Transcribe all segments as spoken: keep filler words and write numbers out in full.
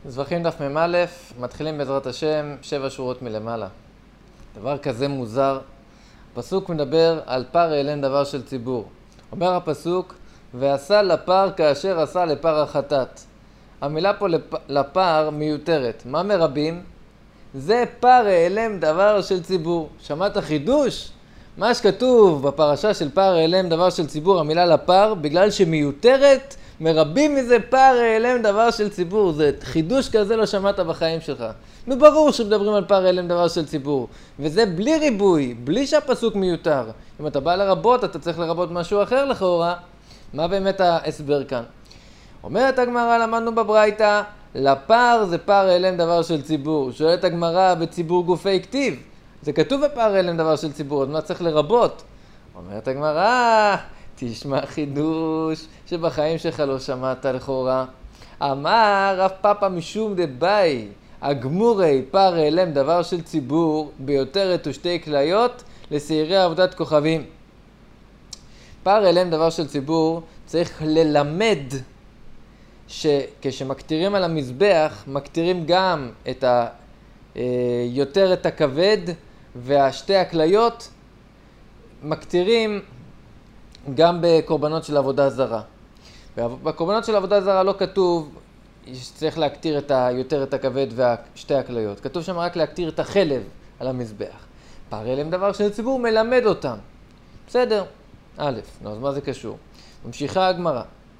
זבחים דף מ"א, מתחילים בעזרת השם, שבע שורות מלמעלה. דבר כזה מוזר. הפסוק מדבר על פר העלם דבר של ציבור. אומר הפסוק, ועשה לפר כאשר עשה לפר החטאת. המילה פה לפ... לפר מיותרת. מה מרבים? זה פר העלם דבר של ציבור. שמעת חידוש? מה שכתוב בפרשה של פר העלם דבר של ציבור, המילה לפר, בגלל שמיותרת, מרבים מזה פר העלם דבר של ציבור. זה חידוש כזה לא שמעת בחיים שלך. נו ברור שמדברים על פר העלם דבר של ציבור. וזה בלי ריבוי, בלי שהפסוק מיותר. אם אתה בא לרבות, אתה צריך לרבות משהו אחר לכאורה. מה באמת ההסבר כאן? אומרת הגמרא, למדנו בברייתא, לפר זה פר העלם דבר של ציבור. שואלת הגמרא, בציבור גופי כתיב. זה כתוב בפר העלם דבר של ציבור, אז מה צריך לרבות? אומרת הגמרא, תשמע חידוש שבחיים שלך לא שמעת לכאורה. אמר רב פאפא משום דבאי, הגמורי פר העלם דבר של ציבור, ביותרת ושתי כליות לשעירי עבודת כוכבים. פר העלם דבר של ציבור צריך ללמד שכשמקטירים על המזבח, מקטירים גם את ה... יותר את הכבד והשתי הכליות, מקטירים גם בקורבנות של עבודה זרה. בקורבנות של עבודה זרה לא כתוב שצריך להקטיר את ה... יותר את הכבד והשתי הכליות. כתוב שם רק להקטיר את החלב על המזבח. פר העלם דבר של ציבור מלמד אותם. בסדר? א', נו, אז מה זה קשור? ממשיכה הגמרא.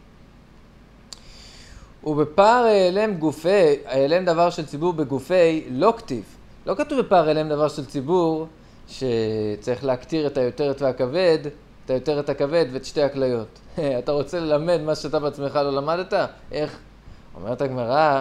ובפר העלם גופי, העלם דבר של ציבור בגופי לא כתיב. לא כתוב בפר העלם דבר של ציבור שצריך להקטיר את היותרת והכבד, את היותרת הכבד ואת שתי הכליות. אתה רוצה ללמד מה שאתה בעצמך לא למדת? איך? אומרת הגמרא,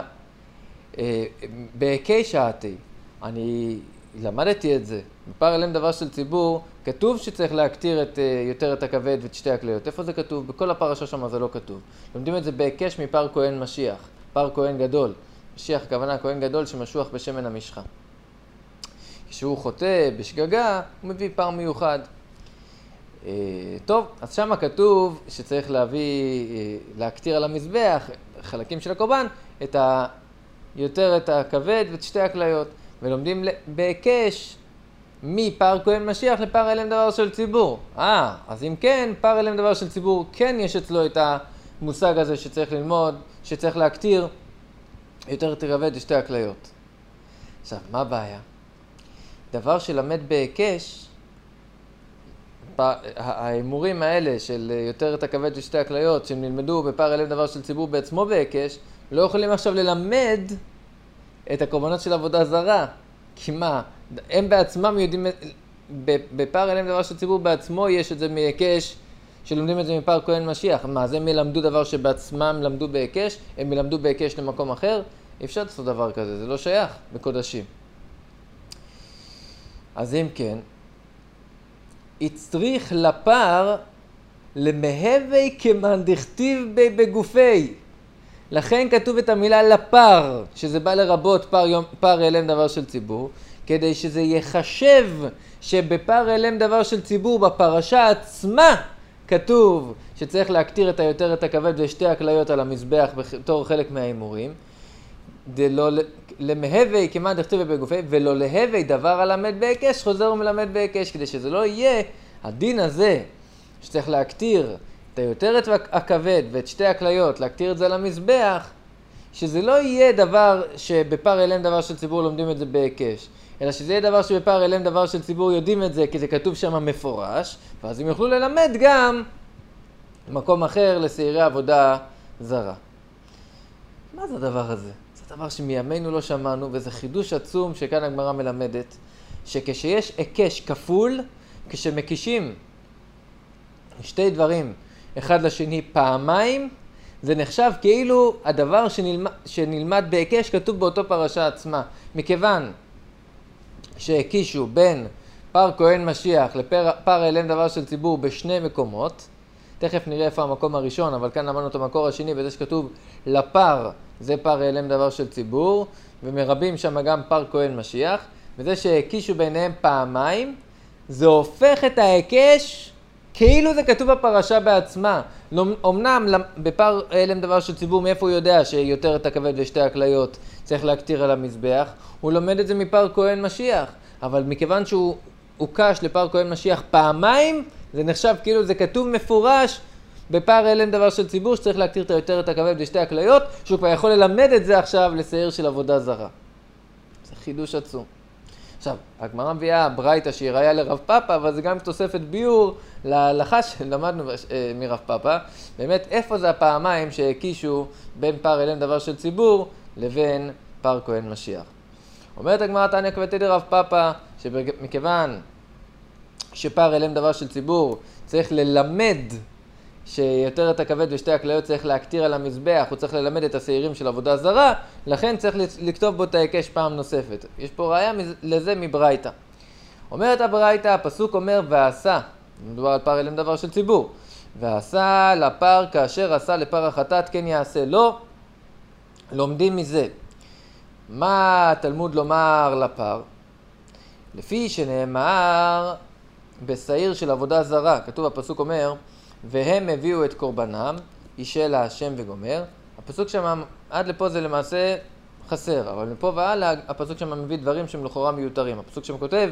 בהיקי שעתי, אני למדתי את זה. בפר העלם דבר של ציבור כתוב שצריך להקטיר את יותרת הכבד ואת שתי הכליות. איפה זה כתוב? בכל הפרשה שם זה לא כתוב. לומדים את זה בהיקש מפר כהן משיח, פר כהן גדול. משיח הכוונה כהן גדול שמשוח בשמן המשחה. כשהוא חוטא בשגגה, הוא מביא פר מיוחד. טוב, אז שם כתוב שצריך להביא, להקטיר על המזבח, חלקים של הקורבן, את היותרת הכבד ואת שתי הכליות. ולומדים בהיקש מפר כהן משיח לפר העלם דבר של ציבור. אה, אז אם כן, פר העלם דבר של ציבור, כן יש אצלו את המושג הזה שצריך ללמוד, שצריך להקטיר יותר את הכבד ושתי הכליות. עכשיו, מה הבעיה? דבר שלמד בהיקש, האמורים האלה של יותר את הכבד ושתי הכליות, שהם נלמדו בפר העלם דבר של ציבור בעצמו בהיקש, לא יכולים עכשיו ללמד את הקורבנות של עבודה זרה. כי מה? הם בעצמם יודעים, בפר העלם דבר של ציבור בעצמו יש את זה מהיקש, שלומדים את זה מפר כהן משיח. מה, אז הם ילמדו דבר שבעצמם למדו בהיקש, הם ילמדו בהיקש למקום אחר? אי אפשר לעשות דבר כזה, זה לא שייך בקודשים. אז אם כן, הצריך לפר למהווה כמאן דכתיב בגופי. לכן כתוב את המילה לפר, שזה בא לרבות פר, יום, פר העלם דבר של ציבור, כדי שזה יחשב שבפר העלם דבר של ציבור בפרשה עצמה כתוב שצריך להקטיר את היותר את הכבד ושתי הכליות על המזבח בתור חלק מהאמורים, דלא למהווה כמאן דכתיב בגופי, ולא להווה דבר הלמד בהיקש חוזר ומלמד בהיקש, כדי שזה לא יהיה הדין הזה שצריך להקטיר את היותרת הכבד ואת שתי הכליות, להקטיר את זה על המזבח, שזה לא יהיה דבר שבפר העלם דבר של ציבור לומדים את זה בהיקש, אלא שזה יהיה דבר שבפר העלם דבר של ציבור יודעים את זה, כי זה כתוב שם מפורש, ואז הם יוכלו ללמד גם מקום אחר לשעירי עבודה זרה. מה זה הדבר הזה? זה דבר שמימינו לא שמענו, וזה חידוש עצום שכאן הגמרא מלמדת, שכשיש היקש כפול, כשמקישים שתי דברים אחד לשני פעמיים, זה נחשב כאילו הדבר שנלמד, שנלמד בהיקש כתוב באותו פרשה עצמה. מכיוון שהקישו בין פר כהן משיח לפר העלם דבר של ציבור בשני מקומות, תכף נראה איפה המקום הראשון, אבל כאן למדנו את המקור השני, וזה שכתוב לפר, זה פר העלם דבר של ציבור, ומרבים שם גם פר כהן משיח, וזה שהקישו ביניהם פעמיים, זה הופך את ההיקש כאילו זה כתוב בפרשה בעצמה. אמנם בפר אלם דבר של ציבור, מאיפה הוא יודע שיותר את הכבד ושתי הכליות צריך להקטיר על המזבח? הוא לומד את זה מפר כהן משיח. אבל מכיוון שהוא הוקש לפר כהן משיח פעמיים, זה נחשב כאילו זה כתוב מפורש בפר אלם דבר של ציבור, שצריך להקטיר את יותר את הכבד ושתי הכליות, שהוא כבר יכול ללמד את זה עכשיו לשעיר של עבודה זרה. זה חידוש עצום. עכשיו, הגמרא מביאה ברייתא שהיא ראיה לרב פאפא, אבל זה גם תוספת ביור להלכה שלמדנו מרב פאפא. באמת, איפה זה הפעמיים שהקישו בין פר אלם דבר של ציבור לבין פר כהן משיח? אומרת הגמרא תניא כבתי דרב פאפא, שמכיוון שפר אלם דבר של ציבור צריך ללמד שיותר את הכבד ושתי הכליות צריך להקטיר על המזבח, הוא צריך ללמד את השעירים של עבודה זרה, לכן צריך לכתוב בו את ההיקש פעם נוספת. יש פה ראיה לזה מברייתא. אומרת הברייתא, הפסוק אומר ועשה, מדובר על פר אלם דבר של ציבור, ועשה לפר כאשר עשה לפר החטאת כן יעשה לו. לומדים מזה מה התלמוד לומר לפר? לפי שנאמר בשעיר של עבודה זרה, כתוב הפסוק אומר והם הביאו את קורבנם, אישה להשם וגומר. הפסוק שם עד לפה זה למעשה חסר, אבל מפה והלאה הפסוק שם מביא דברים שהם לכאורה מיותרים. הפסוק שם כותב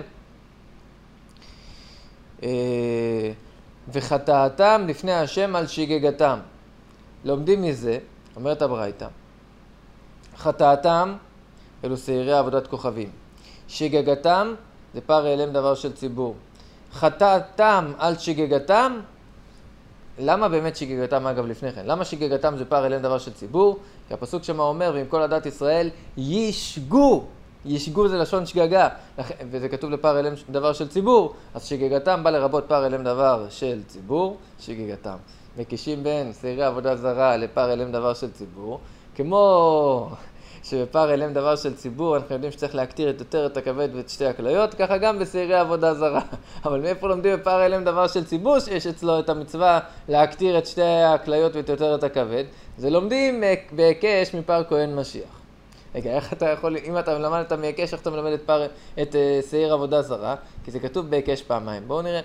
וחטאתם לפני השם על שגגתם. לומדים מזה, אומרת הברייתא, חטאתם אלו שעירי עבודת כוכבים, שגגתם זה פר אלם דבר של ציבור. חטאתם על שגגתם, למה באמת שגגתם אגב לפני כן? למה שגגתם זה פר אלם דבר של ציבור? כי הפסוק שמה אומר, ועם כל עדת ישראל ישגו, ישגו זה לשון שגגה, וזה כתוב לפר אלם דבר של ציבור, אז שגגתם בא לרבות פר אלם דבר של ציבור, שגגתם. מקישים בין שעירי עבודה זרה לפר אלם דבר של ציבור, כמו שבפר אלם דבר של ציבור אנחנו יודעים שצריך להקטיר את יותר את הכבד ואת שתי הכליות, ככה גם בשעירי עבודה זרה. אבל מאיפה לומדים בפר אלם דבר של ציבור שיש אצלו את המצווה להקטיר את שתי הכליות ואת יותר את הכבד? זה לומדים בהיקש מפר כהן משיח. רגע, איך אתה יכול, אם אתה למדת מהיקש, איך אתה מלמד את, פר, את uh, שעיר עבודה זרה? כי זה כתוב בהיקש פעמיים. בואו נראה.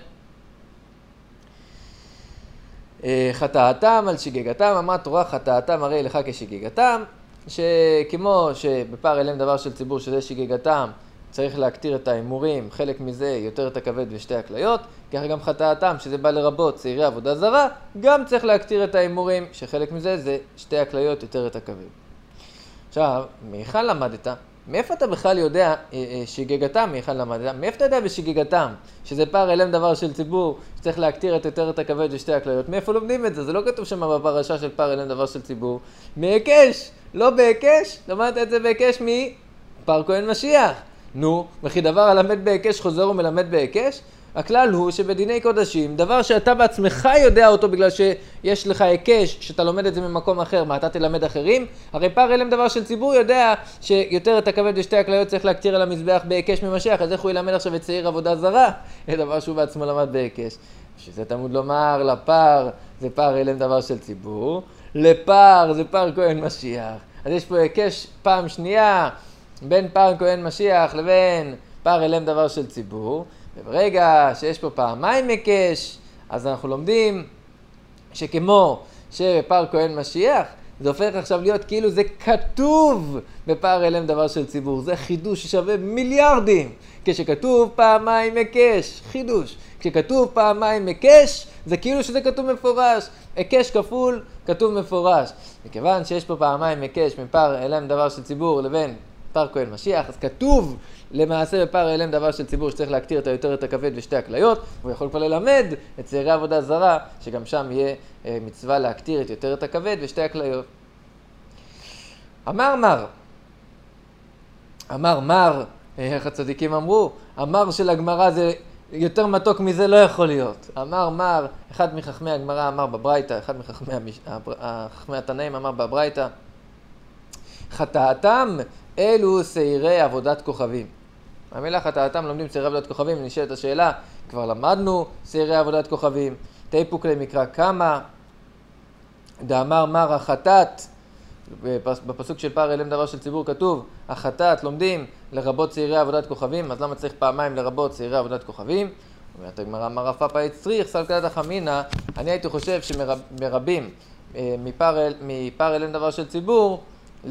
Uh, חטאתם על שגגתם, אמרה תורה חטאתם הרי לך כשגגתם, שכמו שבפר אלם דבר של ציבור שזה שגגתם, צריך להקטיר את האמורים, חלק מזה יותר את הכבד ושתי הכליות, ככה גם חטאתם שזה בא לרבות שעירי עבודה זרה, גם צריך להקטיר את האמורים, שחלק מזה זה שתי הכליות יותר את הכבד. עכשיו, מאיכן למדת? מאיפה אתה בכלל יודע שגגתם, מאיכן למדת? מאיפה אתה יודע בשגגתם, שזה פר אלם דבר של ציבור, שצריך להקטיר את יותר את הכבד ושתי הכליות? מאיפה לומדים את זה? זה לא כתוב שם בפרשה של פר אלם דבר של ציבור. מהיקש, לא בהיקש, למדת את זה בהיקש מפר כהן משיח. נו, וכי דבר הלמד בהיקש חוזר ומלמד בהיקש? הכלל הוא שבדיני קודשים, דבר שאתה בעצמך יודע אותו בגלל שיש לך היקש, שאתה לומד את זה ממקום אחר, מה אתה תלמד אחרים? הרי פר אלם דבר של ציבור יודע שיותר את הכבד ושתי הכליות צריך להקטיר על המזבח בהיקש ממשך, אז איך הוא ילמד עכשיו את שעיר עבודה זרה? זה דבר שהוא בעצמו למד בהיקש. שזה תמוד לומר, לפר זה פר אלם דבר של ציבור, לפר זה פר כהן משיח. אז יש פה היקש פעם שנייה בין פר כהן משיח לבין פר אלם דבר של ציבור. וברגע שיש פה פעמיים היקש, אז אנחנו לומדים שכמו שפר כהן משיח, זה הופך עכשיו להיות כאילו זה כתוב בפר אלם דבר של ציבור. זה חידוש ששווה מיליארדים. כשכתוב פעמיים היקש, חידוש. כשכתוב פעמיים היקש, זה כאילו שזה כתוב מפורש. היקש כפול, כתוב מפורש. מכיוון שיש פה פעמיים היקש מפר אלם דבר של ציבור לבין פר כהן משיח, אז כתוב למעשה בפר אלם דבר של ציבור שצריך להקטיר את היותר את הכבד ושתי הכליות, הוא יכול כבר ללמד את שעירי עבודה זרה, שגם שם יהיה אה, מצווה להקטיר את יותר את הכבד ושתי הכליות. אמר מר, אמר מר, איך הצדיקים אמרו, אמר של הגמרא זה יותר מתוק מזה לא יכול להיות. אמר מר, אחד מחכמי הגמרא אמר בברייתא, אחד מחכמי המש... חכמי התנאים אמר בברייתא, חטאתם אלו שעירי עבודת כוכבים. המילה חטאתם לומדים שעירי עבודת כוכבים, נשאלת השאלה, כבר למדנו שעירי עבודת כוכבים, תיפוק למקרא כמה, דאמר מר החטאת, בפסוק של פר אלם דבר של ציבור כתוב, החטאת לומדים לרבות שעירי עבודת כוכבים, אז למה צריך פעמיים לרבות שעירי עבודת כוכבים? אומרת הגמרא, מר רב פאפא הצריך סלקא דתא חמינא, אני הייתי חושב שמרבים מפר אל אין דבר של ציבור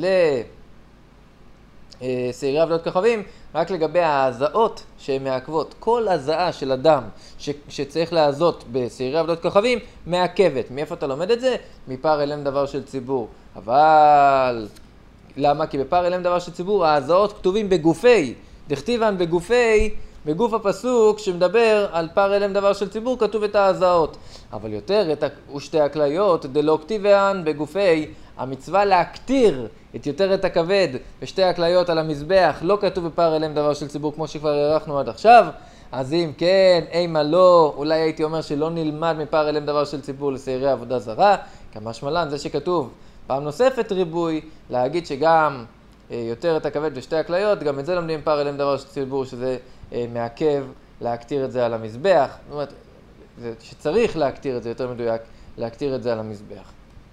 לשעירי עבודות כוכבים, רק לגבי ההזעות שהן מעכבות. כל הזעה של אדם ש, שצריך להזות בשעירי עבודות כוכבים מעכבת. מאיפה אתה לומד את זה? מפר אל אין דבר של ציבור. אבל למה? כי בפר אל אין דבר של ציבור ההזעות כתובים בגופי, דכתיבן בגופי, בגוף הפסוק שמדבר על פר אל אין דבר של ציבור כתוב את ההזעות. אבל יותר את ושתי הכליות דלא כתיבן בגופי, המצווה להקטיר את יותר את הכבד ושתי הכליות על המזבח לא כתוב בפר אל אין דבר של ציבור כמו שכבר הערכנו עד עכשיו. אז אם כן, אימה לא, אולי הייתי אומר שלא נלמד מפר אל אין דבר של ציבור לשעירי עבודה זרה, כמשמע לן זה שכתוב פעם נוספת ריבוי, להגיד שגם אה, יותר את הכבד ושתי הכליות, גם את זה לומדים פר אל אין דבר של ציבור, שזה אה, מעכב להקטיר את זה על המזבח. זאת אומרת, זה שצריך להקטיר את זה, יותר מדויק, להקטיר את זה על המזבח.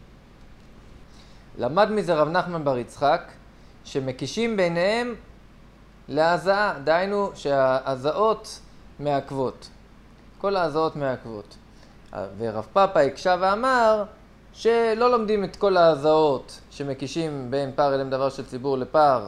למד מזה רב נחמן בר יצחק, שמקישים ביניהם להזעה, דהיינו שההזעות מעכבות. כל ההזעות מעכבות. ורב פאפא הקשה ואמר שלא לומדים את כל ההזעות שמקישים בין פר אל אין דבר של ציבור לפר,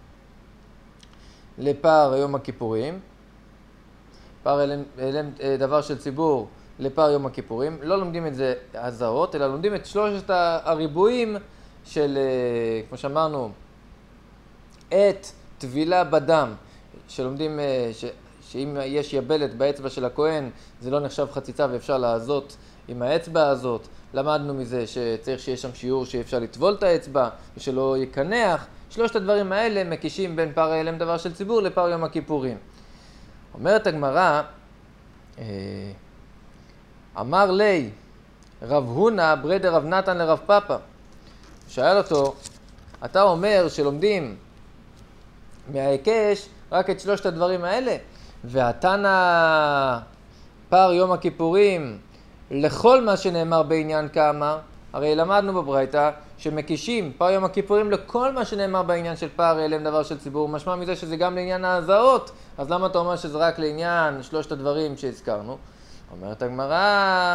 לפר יום הכיפורים. פר אל אין דבר של ציבור לפר יום הכיפורים. לא לומדים את זה הזעות, אלא לומדים את שלושת הריבועים של, כמו שאמרנו, את טבילה בדם, שלומדים ש, שאם יש יבלת באצבע של הכהן, זה לא נחשב חציצה ואפשר לעזות עם האצבע הזאת. למדנו מזה שצריך שיש שם שיעור שאפשר לטבול את האצבע ושלא יקנח. שלושת הדברים האלה מקישים בין פר אל אין דבר של ציבור לפר יום הכיפורים. אומרת הגמרא, אמר לי רב הונא ברי דרב נתן לרב פאפא. שאל אותו, אתה אומר שלומדים מההיקש רק את שלושת הדברים האלה, והתנא פר יום הכיפורים לכל מה שנאמר בעניין כאמר, הרי למדנו בברייתא שמקישים פר יום הכיפורים לכל מה שנאמר בעניין של פר אל אין דבר של ציבור, משמע מזה שזה גם לעניין ההזעות, אז למה אתה אומר שזה רק לעניין שלושת הדברים שהזכרנו? אומרת הגמרא,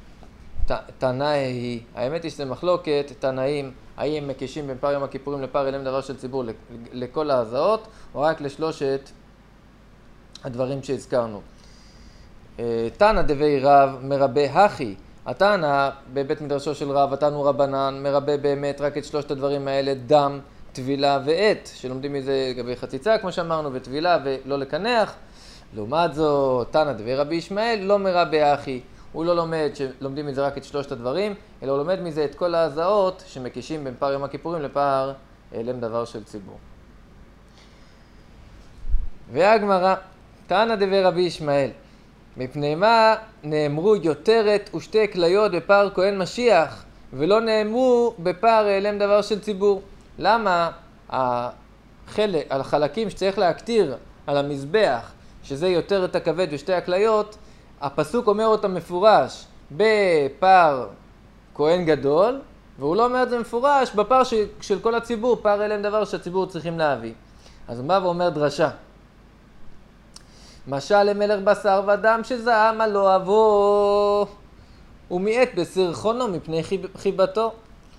תנאי, האמת היא שזה מחלוקת, תנאים, האם מקישים בין פר יום הכיפורים לפר אל אין דבר של ציבור לכל ההזעות, או רק לשלושת הדברים שהזכרנו. תנא דבי רב מרבה הכי, התנא בבית מדרשו של רב, התנו רבנן, מרבה באמת רק את שלושת הדברים האלה, דם, טבילה ועט, שלומדים מזה לגבי חציצה, כמו שאמרנו, וטבילה ולא לקנח. לעומת זאת, תנא דבי רבי ישמעאל לא מרבה הכי, הוא לא לומד שלומדים מזה רק את שלושת הדברים, אלא הוא לומד מזה את כל ההזעות שמקישים בין פר יום הכיפורים לפר אל אין דבר של ציבור. והגמרא, תנא דבי רבי ישמעאל, מפני מה נאמרו יותרת ושתי כליות בפר כהן משיח, ולא נאמרו בפר אל אין דבר של ציבור? למה החלק, החלקים שצריך להקטיר על המזבח, שזה יותרת הכבד ושתי הכליות, הפסוק אומר אותם מפורש בפר כהן גדול, והוא לא אומר את זה מפורש בפר של, של כל הציבור, פר אל אין דבר שהציבור צריכים להביא. אז הוא בא ואומר דרשה. משל למלך בשר ודם שזעם על אוהבו, ומיעט בסרחונו מפני חיבתו.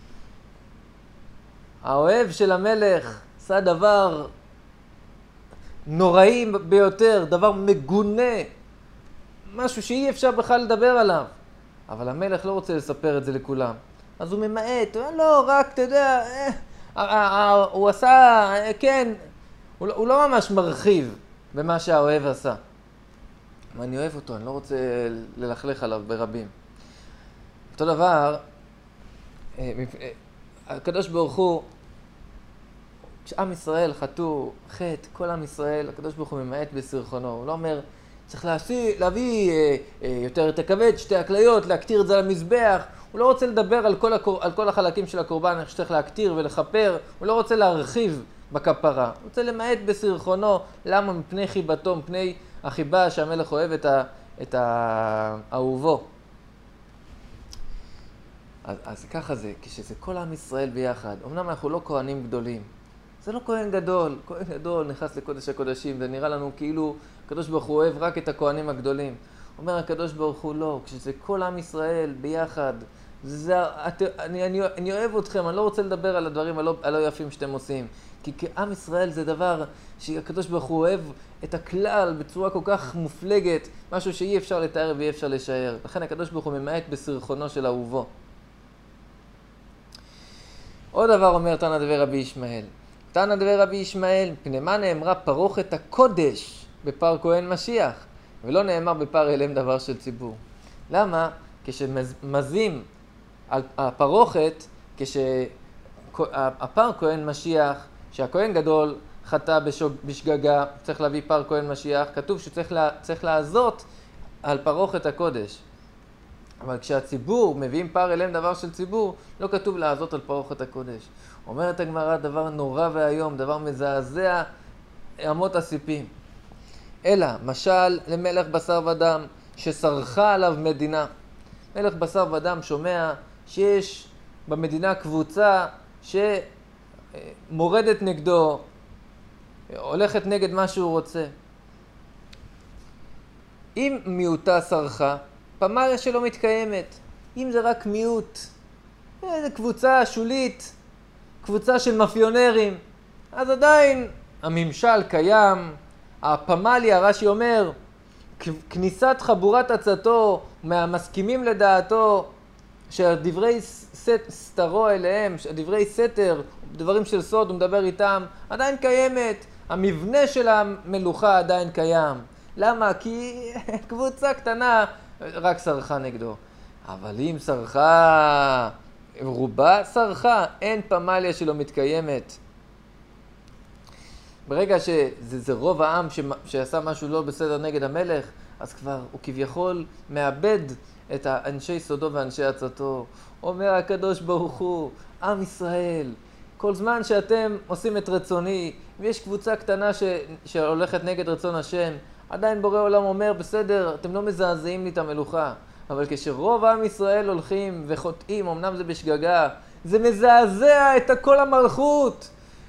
האוהב של המלך עשה דבר נוראי ביותר, דבר מגונה, משהו שאי אפשר בכלל לדבר עליו. אבל המלך לא רוצה לספר את זה לכולם. אז הוא ממעט, הוא אומר, לא, רק, אתה יודע, אה, אה, אה, הוא עשה, אה, כן, הוא, הוא לא ממש מרחיב במה שהאוהב עשה. אבל אני אוהב אותו, אני לא רוצה ללכלך עליו ברבים. אותו דבר, אה, אה, הקדוש ברוך הוא, כשעם ישראל חטאו חטא, כל עם ישראל, הקדוש ברוך הוא ממעט בסרחונו. הוא לא אומר, צריך להביא, להביא אה, אה, יותר את הכבד, שתי הכליות, להקטיר את זה למזבח. הוא לא רוצה לדבר על כל, הקור... על כל החלקים של הקורבן, איך שצריך להקטיר ולכפר. הוא לא רוצה להרחיב בכפרה. הוא רוצה למעט בסרחונו. למה? מפני חיבתו, מפני החיבה שהמלך אוהב את, ה... את האהובו. אז, אז ככה זה, כשזה כל עם ישראל ביחד. אמנם אנחנו לא כהנים גדולים, זה לא כהן גדול. כהן גדול נכנס לקודש הקודשים, זה נראה לנו כאילו הקדוש ברוך הוא אוהב רק את הכהנים הגדולים. אומר הקדוש ברוך הוא לא, כשזה כל עם ישראל ביחד, זה, את, אני, אני, אני אוהב אתכם, אני לא רוצה לדבר על הדברים הלא, הלא יפים שאתם עושים. כי כעם ישראל זה דבר שהקדוש ברוך הוא אוהב את הכלל בצורה כל כך מופלגת, משהו שאי אפשר לתאר ואי אפשר לשער. לכן הקדוש ברוך הוא ממעט בסרחונו של אהובו. עוד דבר אומר תנא דבי רבי ישמעאל. תנא דבי רבי ישמעאל, מפני מה נאמרה פרוכת הקודש בפר כהן משיח, ולא נאמר בפר הלם דבר של ציבור. למה? כשמזים על הפרוכת, כשהפר כהן משיח, שהכהן גדול חטא בשגגה, צריך להביא פר כהן משיח, כתוב שצריך לה, צריך לעזות על פרוכת הקודש. אבל כשהציבור מביאים פר אליהם דבר של ציבור, לא כתוב לעזות על פרוכת הקודש. אומרת הגמרא דבר נורא והיום, דבר מזעזע אמות הסיפים. אלא, משל למלך בשר ודם, ששרחה עליו מדינה. מלך בשר ודם שומע שיש במדינה קבוצה שמורדת נגדו, הולכת נגד מה שהוא רוצה. אם מיעוטה שרחה, פמליה שלא מתקיימת. אם זה רק מיעוט, איזו קבוצה שולית, קבוצה של מאפיונרים, אז עדיין הממשל קיים. הפמליה, רש"י אומר, כניסת חבורת עצתו מהמסכימים לדעתו, שדברי סתרו אליהם, דברי סתר, דברים של סוד, הוא מדבר איתם, עדיין קיימת. המבנה של המלוכה עדיין קיים. למה? כי קבוצה קטנה רק שרחה נגדו. אבל אם שרחה, רובה שרחה, אין פמליה שלא מתקיימת. ברגע שזה זה רוב העם ש, שעשה משהו לא בסדר נגד המלך, אז כבר הוא כביכול מאבד את אנשי סודו ואנשי עצתו. אומר הקדוש ברוך הוא, עם ישראל, כל זמן שאתם עושים את רצוני, ויש קבוצה קטנה ש, שהולכת נגד רצון השם, עדיין בורא עולם אומר, בסדר, אתם לא מזעזעים לי את המלוכה. אבל כשרוב עם ישראל הולכים וחוטאים, אמנם זה בשגגה, זה מזעזע את כל המלכות.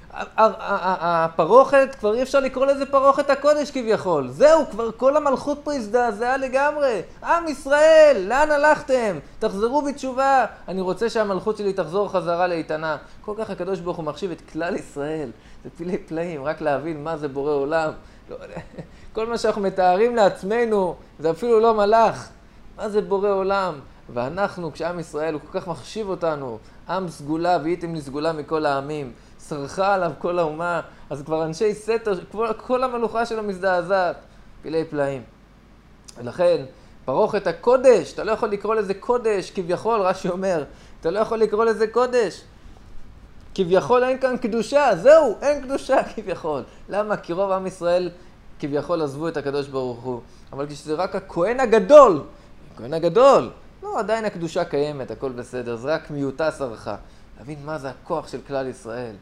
הפרוכת, כבר אי אפשר לקרוא לזה פרוכת הקודש כביכול. זהו, כבר כל המלכות פה הזדעזעה לגמרי. עם ישראל, לאן הלכתם? תחזרו בתשובה. אני רוצה שהמלכות שלי תחזור חזרה לאיתנה. כל כך הקדוש ברוך הוא מחשיב את כלל ישראל. זה פלאי פלאים, רק להבין מה זה בורא עולם. כל מה שאנחנו מתארים לעצמנו, זה אפילו לא מלאך. מה זה בורא עולם? ואנחנו, כשעם ישראל, הוא כל כך מחשיב אותנו, עם סגולה, והייתם לי סגולה מכל העמים. שרחה עליו כל האומה, אז כבר אנשי סתר, כל, כל המלוכה שלו מזדעזעת, פלאי פלאים. ולכן, פרוכת הקודש, אתה לא יכול לקרוא לזה קודש, כביכול, רש"י אומר, אתה לא יכול לקרוא לזה קודש. כביכול אין כאן קדושה, זהו, אין קדושה כביכול. למה? כי רוב עם ישראל כביכול עזבו את הקדוש ברוך הוא. אבל כשזה רק הכהן הגדול, הכהן הגדול, לא, עדיין הקדושה קיימת, הכל בסדר, זה רק מיעוטה שרחה. להבין מה זה הכוח של כלל ישראל.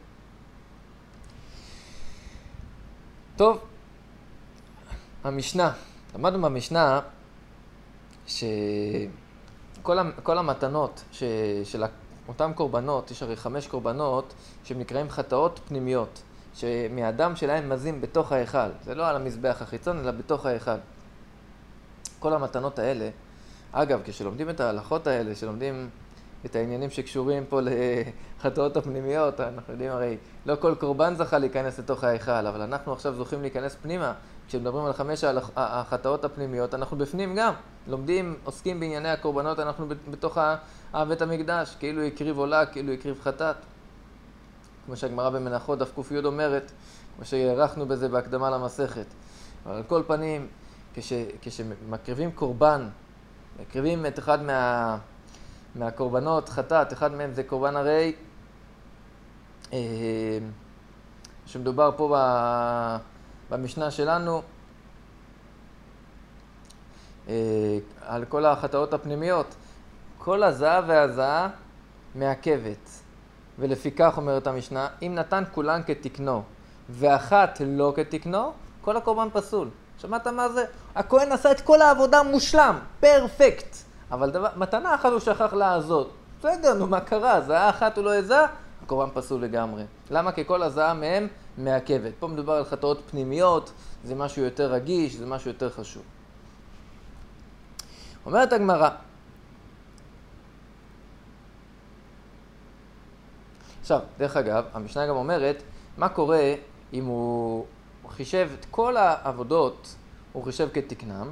טוב, המשנה. למדנו במשנה שכל כל המתנות ש, של אותם קורבנות, יש הרי חמש קורבנות שנקראים חטאות פנימיות, שמאדם שלהם מזים בתוך ההיכל. זה לא על המזבח החיצון, אלא בתוך ההיכל. כל המתנות האלה, אגב, כשלומדים את ההלכות האלה, שלומדים את העניינים שקשורים פה לחטאות הפנימיות, אנחנו יודעים הרי, לא כל קורבן זכה להיכנס לתוך ההיכל, אבל אנחנו עכשיו זוכים להיכנס פנימה. כשמדברים על חמש החטאות הפנימיות, אנחנו בפנים גם. לומדים, עוסקים בענייני הקורבנות, אנחנו בתוך בית המקדש, כאילו הקריב עולה, כאילו הקריב חטאת. כמו שהגמרא במנחות, דף ק"י אומרת, כמו שהערכנו בזה בהקדמה למסכת. אבל על כל פנים, כש, כשמקריבים קורבן, מקריבים את אחד מה... מהקורבנות חטאת, אחד מהם זה קורבן הרי, אה, שמדובר פה ב, במשנה שלנו, אה, על כל החטאות הפנימיות. כל הזעה והזעה מעכבת, ולפיכך אומרת המשנה, אם נתן כולן כתקנו, ואחת לא כתקנו, כל הקורבן פסול. שמעת מה זה? הכהן עשה את כל העבודה מושלם, פרפקט. אבל דבר, מתנה אחת הוא שכח לעזות. בסדר, נו, מה קרה? זהה אחת הוא לא עזה, הקורבן פסול לגמרי. למה? כי כל הזעה מהם מעכבת. פה מדובר על חטאות פנימיות, זה משהו יותר רגיש, זה משהו יותר חשוב. אומרת הגמרא, עכשיו, דרך אגב, המשנה גם אומרת, מה קורה אם הוא חישב את כל העבודות, הוא חישב כתקנם,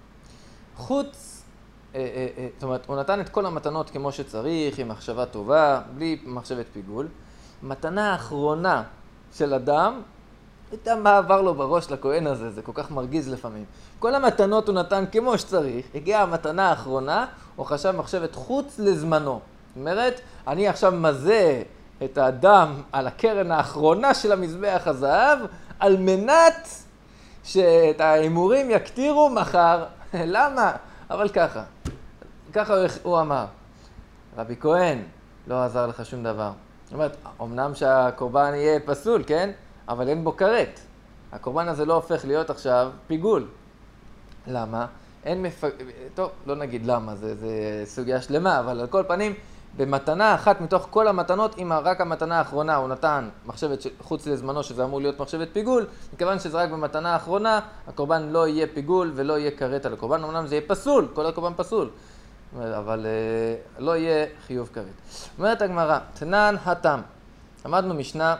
חוץ, אה, אה, אה, זאת אומרת, הוא נתן את כל המתנות כמו שצריך, עם מחשבה טובה, בלי מחשבת פיגול. מתנה האחרונה של אדם, אתה מה עבר לו בראש לכהן הזה, זה כל כך מרגיז לפעמים. כל המתנות הוא נתן כמו שצריך, הגיעה המתנה האחרונה, הוא חשב מחשבת חוץ לזמנו. זאת אומרת, אני עכשיו מזה את האדם על הקרן האחרונה של המזבח הזהב, על מנת שאת האמורים יקטירו מחר. למה? אבל ככה, ככה הוא אמר. רבי כהן, לא עזר לך שום דבר. זאת אומרת, אמנם שהקורבן יהיה פסול, כן? אבל אין בו כרת. הקורבן הזה לא הופך להיות עכשיו פיגול. למה? אין מפ... טוב, לא נגיד למה, זה, זה סוגיה שלמה, אבל על כל פנים, במתנה אחת מתוך כל המתנות, אם רק המתנה האחרונה הוא נתן מחשבת חוץ לזמנו, שזה אמור להיות מחשבת פיגול, מכיוון שזה רק במתנה האחרונה, הקורבן לא יהיה פיגול ולא יהיה כרת על הקורבן, אמנם זה יהיה פסול, כל הקורבן פסול, אבל אה, לא יהיה חיוב כרת. אומרת הגמרא, תנן התם, למדנו משנה,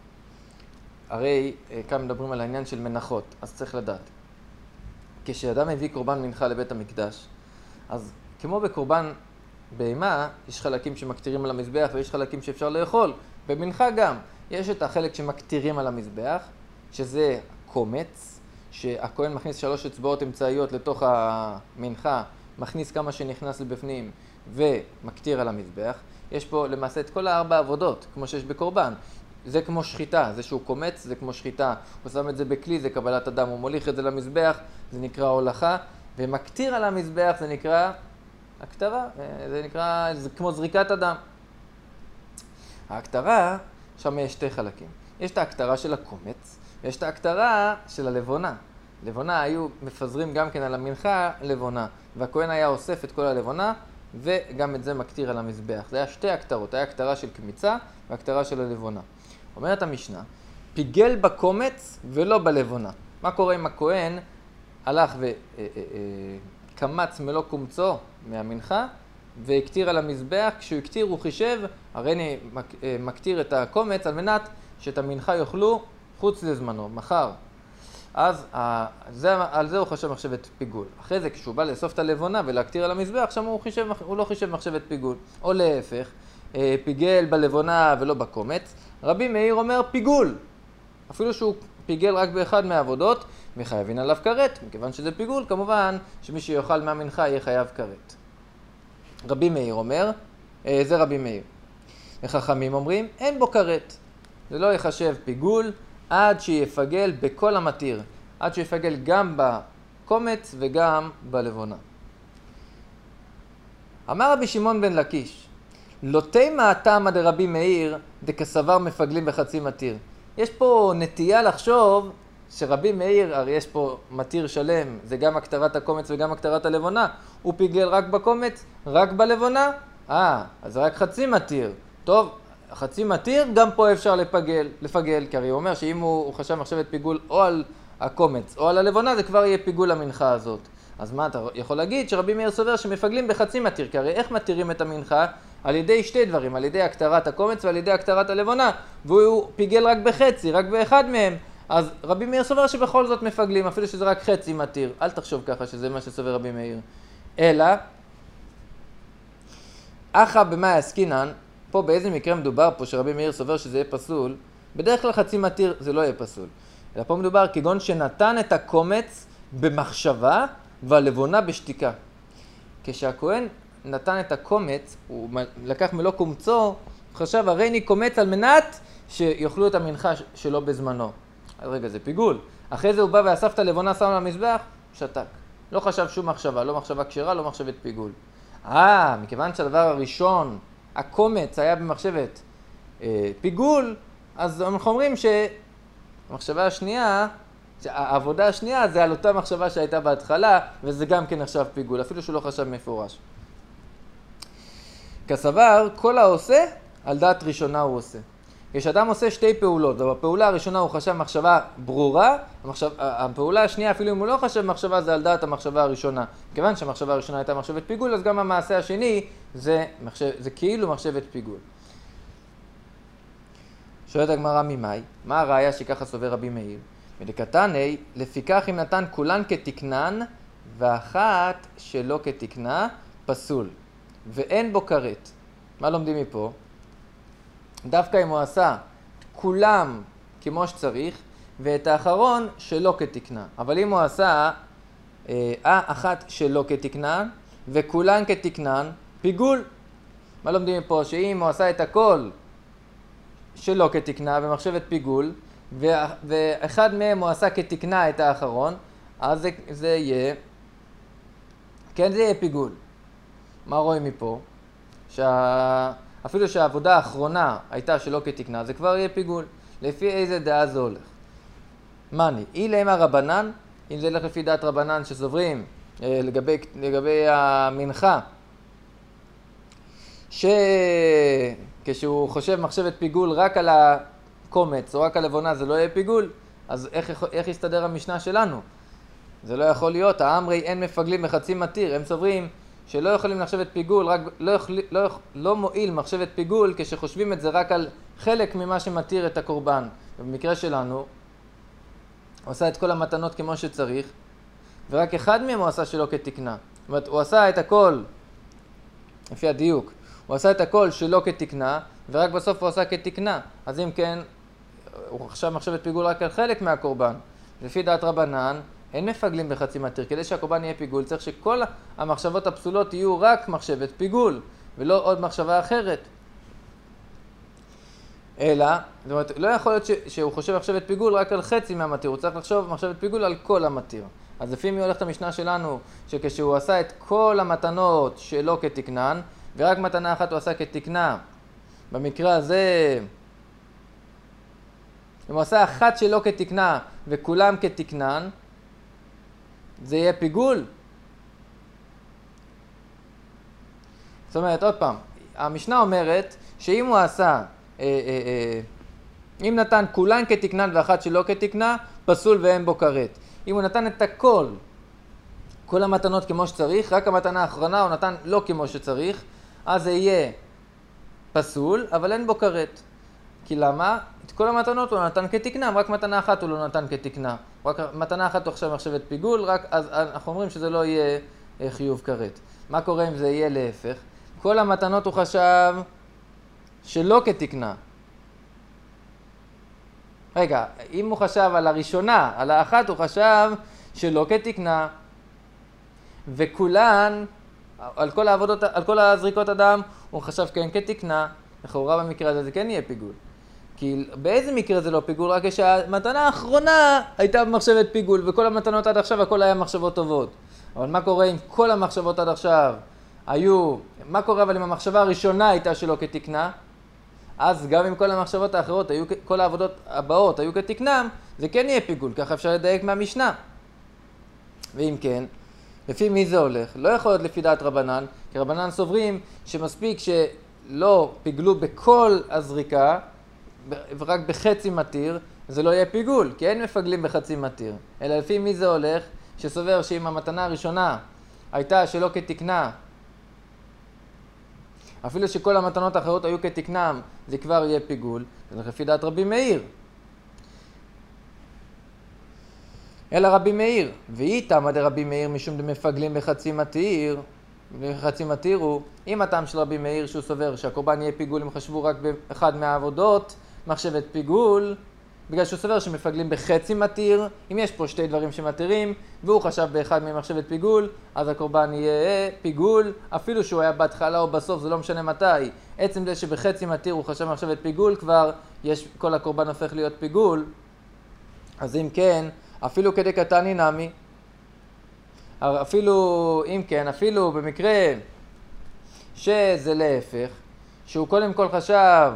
הרי כאן מדברים על העניין של מנחות, אז צריך לדעת. כשאדם מביא קורבן מנחה לבית המקדש, אז כמו בקורבן בהמה, יש חלקים שמקטירים על המזבח ויש חלקים שאפשר לאכול. במנחה גם, יש את החלק שמקטירים על המזבח, שזה קומץ, שהכהן מכניס שלוש אצבעות אמצעיות לתוך המנחה, מכניס כמה שנכנס לבפנים ומקטיר על המזבח. יש פה למעשה את כל הארבע עבודות, כמו שיש בקורבן. זה כמו שחיטה, זה שהוא קומץ, זה כמו שחיטה. הוא שם את זה בכלי, זה קבלת אדם, הוא מוליך את זה למזבח, זה נקרא הולכה, ומקטיר על המזבח, זה נקרא הקטרה, זה נקרא, זה כמו זריקת אדם. ההקטרה, שם יש שתי חלקים. יש את ההקטרה של הקומץ, ויש את ההקטרה של הלבונה. לבונה היו מפזרים גם כן על המנחה לבונה, והכהן היה אוסף את כל הלבונה, וגם את זה מקטיר על המזבח. זה היה שתי הקטרות, היה הקטרה של קמיצה והקטרה של הלבונה. אומרת המשנה, פיגל בקומץ ולא בלבונה. מה קורה אם הכהן הלך וקמץ מלוא קומצו מהמנחה והקטיר על המזבח? כשהוא הקטיר הוא חישב, הרי אני מקטיר את הקומץ על מנת שאת המנחה יאכלו חוץ לזמנו, מחר. אז זה, על זה הוא חושב מחשבת פיגול. אחרי זה כשהוא בא לאסוף את הלבונה ולהקטיר על המזבח, שם הוא, חישב, הוא לא חישב מחשבת פיגול. או להפך, פיגל בלבונה ולא בקומץ. רבי מאיר אומר פיגול. אפילו שהוא פיגל רק באחד מהעבודות, וחייבים עליו כרת. מכיוון שזה פיגול, כמובן שמי שיאכל מהמנחה יהיה חייב כרת. רבי מאיר אומר, זה רבי מאיר. וחכמים אומרים, אין בו כרת. זה לא יחשב פיגול עד שיפגל בכל המתיר. עד שיפגל גם בקומץ וגם בלבונה. אמר רבי שמעון בן לקיש, לא תימא תמא דרבי מאיר דכסבר מפגלים בחצי מתיר. יש פה נטייה לחשוב שרבי מאיר, הרי יש פה מתיר שלם, זה גם הקטרת הקומץ וגם הקטרת הלבונה, הוא פיגל רק בקומץ, רק בלבונה? אה, אז זה רק חצי מתיר. טוב, חצי מתיר, גם פה אפשר לפגל, לפגל, כי הרי הוא אומר שאם הוא, הוא חשב מחשבת פיגול או על הקומץ או על הלבונה, זה כבר יהיה פיגול המנחה הזאת. אז מה אתה יכול להגיד? שרבי מאיר סובר שמפגלים בחצי מתיר, כי הרי איך מתירים את המנחה? על ידי שתי דברים, על ידי הקטרת הקומץ ועל ידי הקטרת הלבונה, והוא פיגל רק בחצי, רק באחד מהם. אז רבי מאיר סובר שבכל זאת מפגלים, אפילו שזה רק חצי מתיר. אל תחשוב ככה שזה מה שסובר רבי מאיר. אלא, אחא במאי עסקינן, פה באיזה מקרה מדובר פה שרבי מאיר סובר שזה יהיה פסול, בדרך כלל חצי מתיר זה לא יהיה פסול. אלא פה מדובר כגון שנתן את הקומץ במחשבה והלבונה בשתיקה. כשהכהן נתן את הקומץ, הוא לקח מלוא קומצו, חשב הרי אני קומץ על מנת שיאכלו את המנחה שלו בזמנו. אז רגע, זה פיגול. אחרי זה הוא בא ואסף את הלבונה, שם למזבח, שתק. לא חשב שום מחשבה, לא מחשבה כשרה, לא מחשבת פיגול. אה, מכיוון שהדבר הראשון, הקומץ היה במחשבת אה, פיגול, אז אנחנו אומרים שהמחשבה השנייה, העבודה השנייה זה על אותה מחשבה שהייתה בהתחלה, וזה גם כן עכשיו פיגול, אפילו שהוא לא חשב מפורש. כסבר, כל העושה על דעת ראשונה הוא עושה. כשאדם עושה שתי פעולות, ובפעולה הראשונה הוא חשב מחשבה ברורה, המחשב, הפעולה השנייה אפילו אם הוא לא חשב מחשבה זה על דעת המחשבה הראשונה. כיוון שהמחשבה הראשונה הייתה מחשבת פיגול, אז גם המעשה השני זה, מחשב, זה כאילו מחשבת פיגול. שואלת הגמרא ממאי, מה הראיה שככה סובר רבי מאיר? מדקתני, לפיכך אם נתן כולן כתקנן, ואחת שלא כתקנה, פסול. ואין בו כרת. מה לומדים מפה? דווקא אם הוא עשה כולם כמו שצריך, ואת האחרון שלא כתקנה. אבל אם הוא עשה אה, אחת שלא כתקנן, וכולן כתקנן, פיגול. מה לומדים מפה? שאם הוא עשה את הכל שלא כתקנה במחשבת פיגול, ואחד מהם הוא עשה כתקנה את האחרון, אז זה, זה יהיה, כן זה יהיה פיגול. מה רואים מפה? שה... אפילו שהעבודה האחרונה הייתה שלא כתקנה, זה כבר יהיה פיגול. לפי איזה דעה זה הולך? מני, אילמה רבנן, אם זה ילך לפי דעת רבנן שסוברים אה, לגבי, לגבי המנחה, שכשהוא חושב מחשבת פיגול רק על הקומץ או רק על לבונה זה לא יהיה פיגול, אז איך, איך יסתדר המשנה שלנו? זה לא יכול להיות, האמרי אין מפגלים בחצי מתיר, הם סוברים שלא יכולים לחשבת פיגול, רק לא, יכול, לא, לא מועיל מחשבת פיגול כשחושבים את זה רק על חלק ממה שמתיר את הקורבן. ובמקרה שלנו, הוא עשה את כל המתנות כמו שצריך, ורק אחד מהם הוא עשה שלא כתקנה. זאת אומרת, הוא עשה את הכל, לפי הדיוק, הוא עשה את הכל שלא כתקנה, ורק בסוף הוא עשה כתקנה. אז אם כן, הוא עכשיו מחשבת פיגול רק על חלק מהקורבן. לפי דעת רבנן, אין מפגלים בחצי מתיר. כדי שהקורבן יהיה פיגול, צריך שכל המחשבות הפסולות יהיו רק מחשבת פיגול, ולא עוד מחשבה אחרת. אלא, זאת אומרת, לא יכול להיות ש, שהוא חושב מחשבת פיגול רק על חצי מהמתיר, הוא צריך לחשוב מחשבת פיגול על כל המתיר. אז לפי מי הולכת המשנה שלנו, שכשהוא עשה את כל המתנות שלא כתקנן, ורק מתנה אחת הוא עשה כתקנה, במקרה הזה, אם הוא עשה אחת שלא כתקנה וכולם כתקנן, זה יהיה פיגול. זאת אומרת, עוד פעם, המשנה אומרת שאם הוא עשה, אה, אה, אה, אם נתן כולן כתקנן ואחת שלא כתקנה, פסול ואין בו כרת. אם הוא נתן את הכל, כל המתנות כמו שצריך, רק המתנה האחרונה הוא נתן לא כמו שצריך, אז זה יהיה פסול, אבל אין בו כרת. כי למה? את כל המתנות הוא נתן כתקנה, רק מתנה אחת הוא לא נתן כתקנה. רק מתנה אחת הוא עכשיו מחשבת פיגול, רק אז אנחנו אומרים שזה לא יהיה חיוב כרת. מה קורה אם זה יהיה להפך? כל המתנות הוא חשב שלא כתקנה. רגע, אם הוא חשב על הראשונה, על האחת הוא חשב שלא כתקנה, וכולן, על כל העבודות, על כל הזריקות אדם, הוא חשב כן כתקנה, לכאורה במקרה הזה זה כן יהיה פיגול. כי באיזה מקרה זה לא פיגול? רק כשהמתנה האחרונה הייתה במחשבת פיגול, וכל המתנות עד עכשיו הכל היה מחשבות טובות. אבל מה קורה אם כל המחשבות עד עכשיו היו, מה קורה אבל אם המחשבה הראשונה הייתה שלא כתקנה? אז גם אם כל המחשבות האחרות, היו, כל העבודות הבאות היו כתקנם, זה כן יהיה פיגול, ככה אפשר לדייק מהמשנה. ואם כן, לפי מי זה הולך? לא יכול להיות לפי דעת רבנן, כי רבנן סוברים שמספיק שלא פיגלו בכל הזריקה, ורק בחצי מתיר, זה לא יהיה פיגול, כי אין מפגלים בחצי מתיר. אלא לפי מי זה הולך? שסובר שאם המתנה הראשונה הייתה שלא כתקנה, אפילו שכל המתנות האחרות היו כתקנם, זה כבר יהיה פיגול. זה לפי דעת רבי מאיר. אלא רבי מאיר, ואיתמא דרבי מאיר משום דמפגלים בחצי מתיר, בחצי מתיר הוא, אם הטעם של רבי מאיר שהוא סובר שהקורבן יהיה פיגול, אם חשבו רק באחד מהעבודות, מחשבת פיגול, בגלל שהוא סובר שמפגלים בחצי מתיר, אם יש פה שתי דברים שמתירים, והוא חשב באחד ממחשבת פיגול, אז הקורבן יהיה פיגול, אפילו שהוא היה בהתחלה או בסוף, זה לא משנה מתי. עצם זה שבחצי מתיר הוא חשב מחשבת פיגול, כבר יש, כל הקורבן הופך להיות פיגול. אז אם כן, אפילו כדי קטני נמי, אפילו, אם כן, אפילו במקרה שזה להפך, שהוא קודם כל חשב,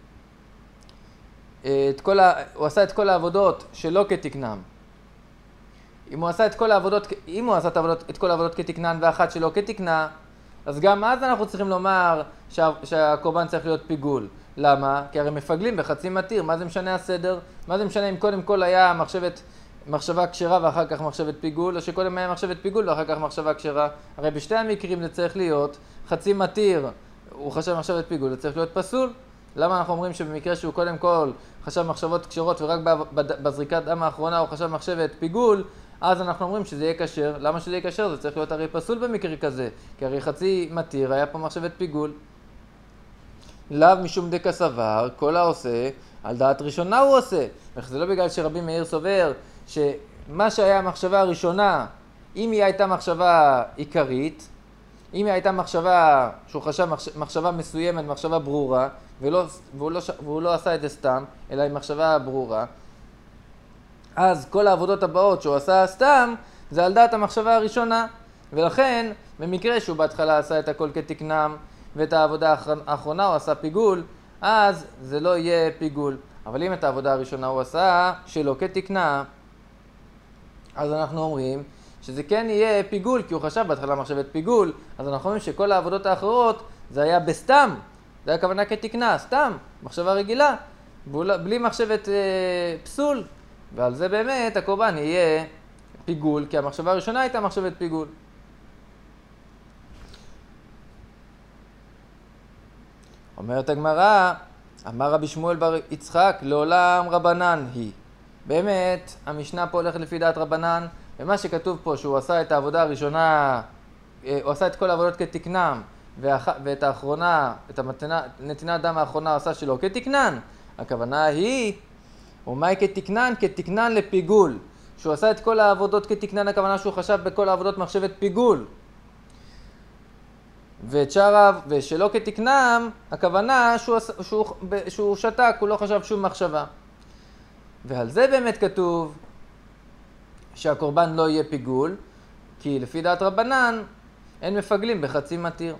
את כל ה... הוא עשה את כל העבודות שלא כתקנם. אם הוא עשה את כל העבודות, אם הוא עשה את, העבודות, את כל העבודות כתקנן ואחת שלא כתקנה, אז גם אז אנחנו צריכים לומר שה, שהקורבן צריך להיות פיגול. למה? כי הרי מפגלים בחצי מתיר, מה זה משנה הסדר? מה זה משנה אם קודם כל היה מחשבת, מחשבה כשרה ואחר כך מחשבת פיגול, או שקודם היה מחשבת פיגול ואחר כך מחשבה כשרה? הרי בשתי המקרים זה צריך להיות חצי מתיר, הוא חשב מחשבת פיגול, זה צריך להיות פסול. למה אנחנו אומרים שבמקרה שהוא קודם כל חשב מחשבות כשרות ורק בזריקת דם האחרונה הוא חשב מחשבת פיגול, אז אנחנו אומרים שזה יהיה כשר. למה שזה יהיה כשר? זה צריך להיות הרי פסול במקרה כזה, כי הרי חצי מתיר היה פה מחשבת פיגול. לאו משום דקה סבר, כל העושה על דעת ראשונה הוא עושה. וזה לא בגלל שרבי מאיר סובר שמה שהיה המחשבה הראשונה, אם היא הייתה מחשבה עיקרית, אם היא הייתה מחשבה שהוא חשב מחשבה מסוימת, מחשבה ברורה, ולא, והוא, לא, והוא לא עשה את זה סתם, אלא עם מחשבה ברורה, אז כל העבודות הבאות שהוא עשה סתם, זה על דעת המחשבה הראשונה. ולכן, במקרה שהוא בהתחלה עשה את הכל כתקנם, ואת העבודה האחרונה הוא עשה פיגול, אז זה לא יהיה פיגול. אבל אם את העבודה הראשונה הוא עשה שלא כתקנה, אז אנחנו אומרים שזה כן יהיה פיגול, כי הוא חשב בהתחלה מחשבת פיגול, אז אנחנו אומרים שכל העבודות האחרות זה היה בסתם, זה היה הכוונה כתקנה, סתם, מחשבה רגילה, בלי מחשבת אה, פסול, ועל זה באמת הקורבן יהיה פיגול, כי המחשבה הראשונה הייתה מחשבת פיגול. אומרת הגמרא, אמר רבי שמואל בר יצחק, לעולם רבנן היא. באמת, המשנה פה הולכת לפי דעת רבנן, ומה שכתוב פה שהוא עשה את העבודה הראשונה, הוא עשה את כל העבודות כתקנם, ואת האחרונה, את נתינת דם האחרונה הוא עשה שלא כתקנן. הכוונה היא, ומאי כתקנן? כתקנן לפיגול. שהוא עשה את כל העבודות כתקנן, הכוונה שהוא חשב בכל העבודות מחשבת פיגול. ואת שאר, ושלא כתקנם, הכוונה שהוא, שהוא, שהוא שתק, הוא לא חשב שום מחשבה. ועל זה באמת כתוב שהקורבן לא יהיה פיגול, כי לפי דעת רבנן אין מפגלים בחצי מתיר.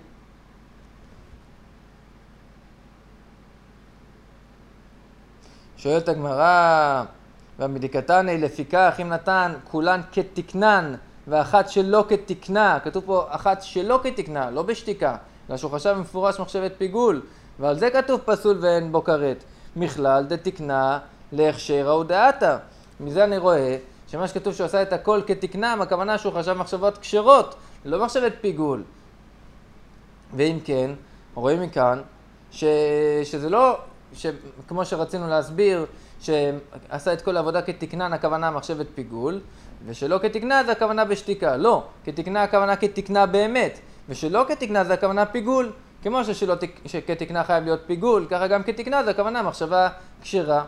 שואלת הגמרא, והמדיקתני לפיכך אם נתן כולן כתקנן ואחת שלא כתקנה, כתוב פה אחת שלא כתקנה, לא בשתיקה, אלא שהוא חשב מפורש מחשבת פיגול, ועל זה כתוב פסול ואין בו כרת. מכלל דתקנה להכשרה ודעתה. מזה אני רואה שמה שכתוב שהוא עשה את הכל כתקנם, הכוונה שהוא חשב מחשבות כשרות, לא מחשבת פיגול. ואם כן, רואים מכאן ש... שזה לא, ש... כמו שרצינו להסביר, שעשה את כל העבודה כתקנן, הכוונה מחשבת פיגול, ושלא כתקנה זה הכוונה בשתיקה. לא, כתקנה הכוונה כתקנה באמת, ושלא כתקנה זה הכוונה פיגול. כמו ששלא כתקנה חייב להיות פיגול, ככה גם כתקנה זה הכוונה מחשבה כשרה.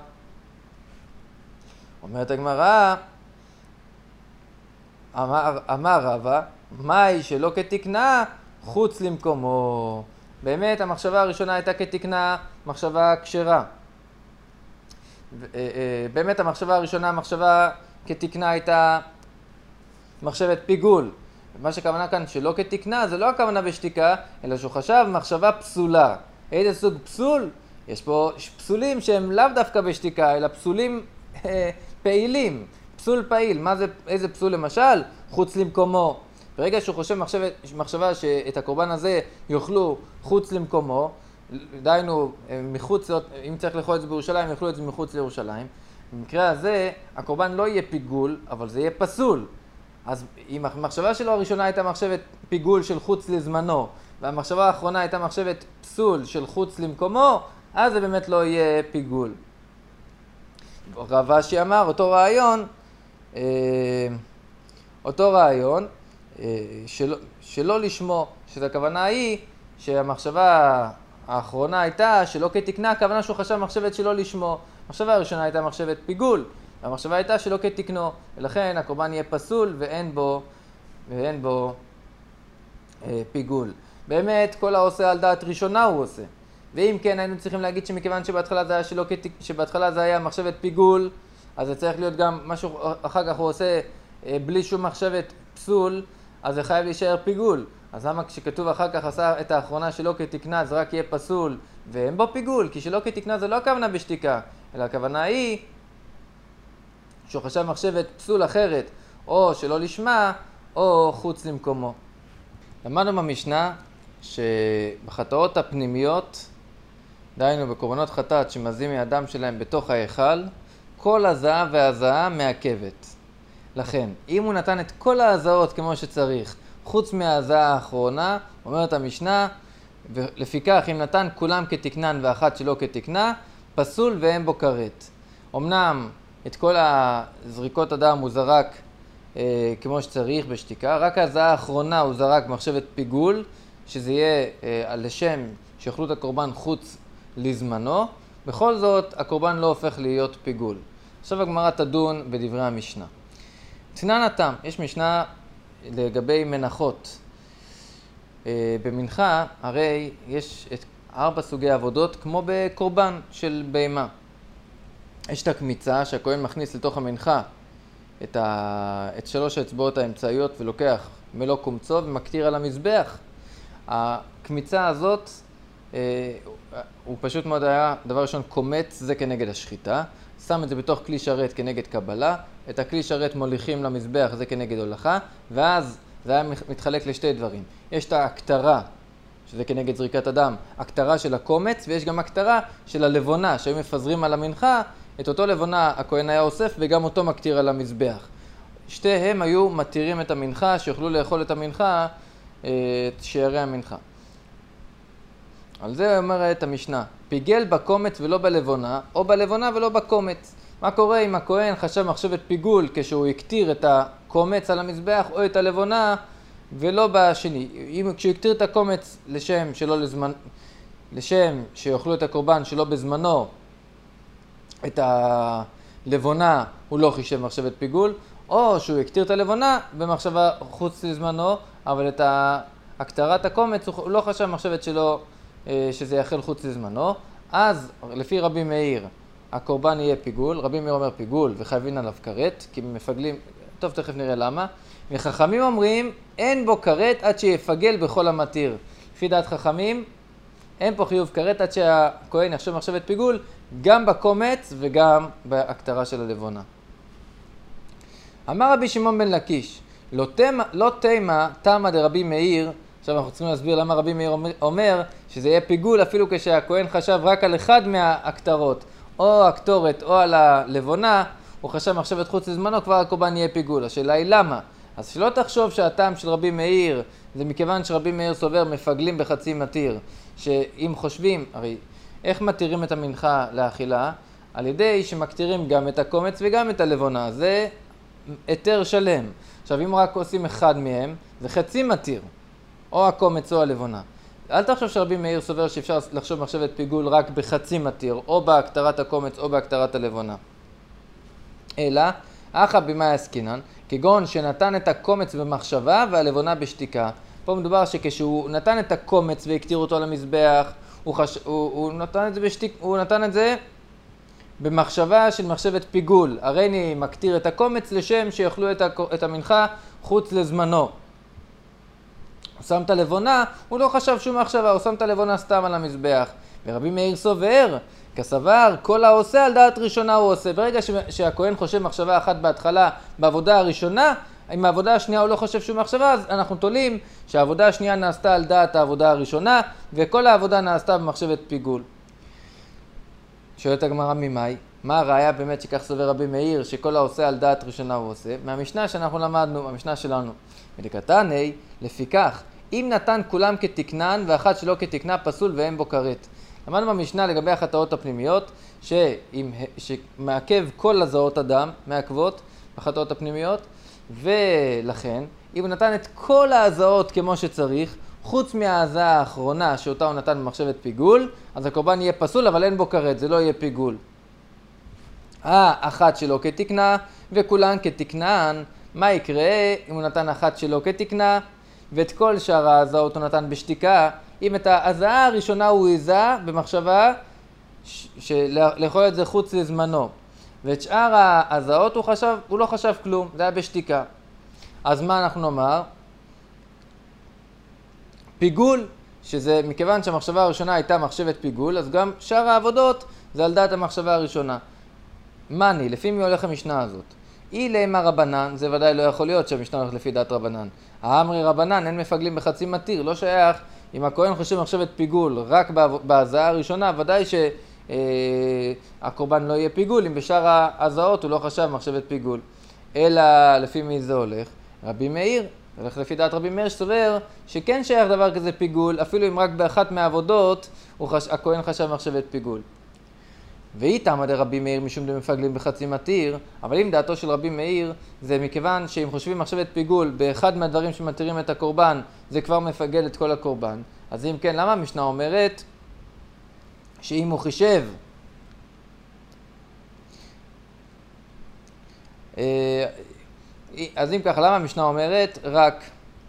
אומרת הגמרא, אמר, אמר רבא, מהי שלא כתקנה חוץ למקומו. באמת המחשבה הראשונה הייתה כתקנה, מחשבה כשרה. באמת המחשבה הראשונה, המחשבה כתקנה הייתה מחשבת פיגול. מה שכוונה כאן שלא כתקנה זה לא הכוונה בשתיקה, אלא שהוא חשב מחשבה פסולה. איזה סוג פסול? יש פה פסולים שהם לאו דווקא בשתיקה, אלא פסולים אה, פעילים. פסול פעיל, מה זה, איזה פסול למשל? חוץ למקומו. ברגע שהוא חושב מחשבה, מחשבה שאת הקורבן הזה יאכלו חוץ למקומו, דיינו מחוץ, אם צריך לאכול את זה בירושלים, יאכלו את זה מחוץ לירושלים. במקרה הזה, הקורבן לא יהיה פיגול, אבל זה יהיה פסול. אז אם המחשבה שלו הראשונה הייתה מחשבת פיגול של חוץ לזמנו, והמחשבה האחרונה הייתה מחשבת פסול של חוץ למקומו, אז זה באמת לא יהיה פיגול. רב אשי אמר, אותו רעיון, אותו רעיון, שלא, שלא לשמו, שזו הכוונה היא שהמחשבה האחרונה הייתה שלא כתקנה, הכוונה שהוא חשב מחשבת שלא לשמו. המחשבה הראשונה הייתה מחשבת פיגול, והמחשבה הייתה שלא כתקנו, ולכן הקורבן יהיה פסול ואין בו, ואין בו אה, פיגול. באמת, כל העושה על דעת ראשונה הוא עושה. ואם כן, היינו צריכים להגיד שמכיוון שבהתחלה זה היה, שלא כתק... שבהתחלה זה היה מחשבת פיגול, אז זה צריך להיות גם משהו, אחר כך הוא עושה אה, בלי שום מחשבת פסול, אז זה חייב להישאר פיגול. אז למה כשכתוב אחר כך עשה את האחרונה שלא כתקנה, זה רק יהיה פסול, ואין בו פיגול, כי שלא כתקנה זה לא הכוונה בשתיקה, אלא הכוונה היא שהוא חשב מחשבת פסול אחרת, או שלא לשמה, או חוץ למקומו. למדנו במשנה שבחטאות הפנימיות, דהיינו בקורבנות חטאת שמזים מהדם שלהם בתוך ההיכל, כל הזעה והזעה מעכבת. לכן, אם הוא נתן את כל ההזעות כמו שצריך, חוץ מההזעה האחרונה, אומרת המשנה, ולפיכך אם נתן כולם כתקנן ואחת שלא כתקנה, פסול ואין בו כרת. אמנם את כל הזריקות הדם הוא זרק אה, כמו שצריך בשתיקה, רק ההזעה האחרונה הוא זרק מחשבת פיגול, שזה יהיה אה, לשם שיאכלו את הקורבן חוץ לזמנו, בכל זאת הקורבן לא הופך להיות פיגול. עכשיו הגמרא תדון בדברי המשנה. תנן התם, יש משנה לגבי מנחות. במנחה הרי יש את ארבע סוגי עבודות כמו בקורבן של בהמה. יש את הקמיצה שהכהן מכניס לתוך המנחה את, ה... את שלוש האצבעות האמצעיות ולוקח מלוא קומצו ומקטיר על המזבח. הקמיצה הזאת הוא פשוט מאוד היה דבר ראשון קומץ, זה כנגד השחיטה, שם את זה בתוך כלי שרת כנגד קבלה, את הכלי שרת מוליכים למזבח, זה כנגד הולכה, ואז זה היה מתחלק לשתי דברים. יש את ההקטרה, שזה כנגד זריקת הדם, הקטרה של הקומץ, ויש גם הקטרה של הלבונה, שהיו מפזרים על המנחה, את אותו לבונה הכהן היה אוסף וגם אותו מקטיר על המזבח. שתיהם היו מתירים את המנחה, שיוכלו לאכול את המנחה, את שערי המנחה. על זה אומרת המשנה, פיגל בקומץ ולא בלבונה, או בלבונה ולא בקומץ. מה קורה אם הכהן חשב מחשבת פיגול כשהוא הקטיר את הקומץ על המזבח או את הלבונה ולא בשני? אם כשהוא הקטיר את הקומץ לשם שלא לזמן, לשם שיאכלו את הקורבן שלא בזמנו, את הלבונה הוא לא חישב מחשבת פיגול, או שהוא הקטיר את הלבונה במחשבה חוץ לזמנו, אבל את הקטרת הקומץ הוא לא חשב מחשבת שלו שזה יאכל חוץ לזמנו, אז לפי רבי מאיר הקורבן יהיה פיגול. רבי מאיר אומר פיגול וחייבים עליו כרת, כי מפגלים, טוב תכף נראה למה. וחכמים אומרים אין בו כרת עד שיפגל בכל המתיר. לפי דעת חכמים אין פה חיוב כרת עד שהכהן יחשב מחשבת פיגול גם בקומץ וגם בהקטרה של הלבונה. אמר רבי שמעון בן לקיש, לא תימה, לא תימה תמה דרבי מאיר. עכשיו אנחנו צריכים להסביר למה רבי מאיר אומר שזה יהיה פיגול אפילו כשהכהן חשב רק על אחד מההקטרות, או הקטורת או על הלבונה, הוא חשב מחשבת חוץ לזמנו, כבר הקורבן יהיה פיגול. השאלה היא למה? אז שלא תחשוב שהטעם של רבי מאיר זה מכיוון שרבי מאיר סובר מפגלים בחצי מתיר, שאם חושבים, הרי איך מתירים את המנחה לאכילה? על ידי שמקטירים גם את הקומץ וגם את הלבונה, זה היתר שלם. עכשיו אם רק עושים אחד מהם, זה חצי מתיר, או הקומץ או הלבונה. אל תחשוב שרבי מאיר סובר שאפשר לחשוב מחשבת פיגול רק בחצי מתיר, או בהקטרת הקומץ או בהקטרת הלבונה. אלא, אחא במאי עסקינן, כגון שנתן את הקומץ במחשבה והלבונה בשתיקה. פה מדובר שכשהוא נתן את הקומץ והקטיר אותו על המזבח, הוא, חש... הוא, הוא, נתן את זה בשתיק... הוא נתן את זה במחשבה של מחשבת פיגול. הרי אני מקטיר את הקומץ לשם שיאכלו את, ה... את המנחה חוץ לזמנו. הוא שם את הלבונה, הוא לא חשב שום מחשבה, הוא שם את הלבונה סתם על המזבח. ורבי מאיר סובר, כסבר, כל העושה על דעת ראשונה הוא עושה. ברגע ש... שהכהן חושב מחשבה אחת בהתחלה בעבודה הראשונה, אם העבודה השנייה הוא לא חושב שום מחשבה, אז אנחנו תולים שהעבודה השנייה נעשתה על דעת העבודה הראשונה, וכל העבודה נעשתה במחשבת פיגול. שואלת הגמרא ממאי, מה הראיה באמת שכך סובר רבי מאיר, שכל העושה על דעת ראשונה הוא עושה? מהמשנה שאנחנו למדנו, המשנה שלנו. ודקתני, לפיכך, אם נתן כולם כתקנן ואחת שלא כתקנה פסול ואין בו כרת. למדנו במשנה לגבי החטאות הפנימיות, שאם, שמעכב כל הזעות הדם, מעכבות, החטאות הפנימיות, ולכן, אם הוא נתן את כל ההזעות כמו שצריך, חוץ מההזעה האחרונה שאותה הוא נתן במחשבת פיגול, אז הקורבן יהיה פסול, אבל אין בו כרת, זה לא יהיה פיגול. האחת שלו כתקנה וכולן כתקנן, מה יקרה אם הוא נתן אחת שלו כתקנה, ואת כל שאר ההזעות הוא נתן בשתיקה? אם את ההזעה הראשונה הוא היזה במחשבה לאכול את זה חוץ לזמנו, ואת שאר ההזעות הוא, חשב, הוא לא חשב כלום, זה היה בשתיקה. אז מה אנחנו נאמר? פיגול, שזה מכיוון שהמחשבה הראשונה הייתה מחשבת פיגול, אז גם שאר העבודות זה על דעת המחשבה הראשונה. מני, לפי מי הולך המשנה הזאת? אי לימה רבנן, זה ודאי לא יכול להיות שהמשנה הולך לפי דעת רבנן. האמרי רבנן, אין מפגלים בחצי מתיר, לא שייך אם הכהן חושב מחשבת פיגול רק בהזעה הראשונה, ודאי שהקורבן לא יהיה פיגול, אם בשאר ההזעות הוא לא חשב מחשבת פיגול. אלא לפי מי זה הולך? רבי מאיר, הולך לפי דעת רבי מאיר שסובר שכן שייך דבר כזה פיגול, אפילו אם רק באחת מהעבודות חש... הכהן חשב מחשבת פיגול. ואיתמא דרבי מאיר משום דמפגלים בחצי מתיר, אבל אם דעתו של רבי מאיר זה מכיוון שאם חושבים מחשבת פיגול באחד מהדברים שמתירים את הקורבן, זה כבר מפגל את כל הקורבן. אז אם כן, למה המשנה אומרת שאם הוא חישב אז אם ככה, למה המשנה אומרת רק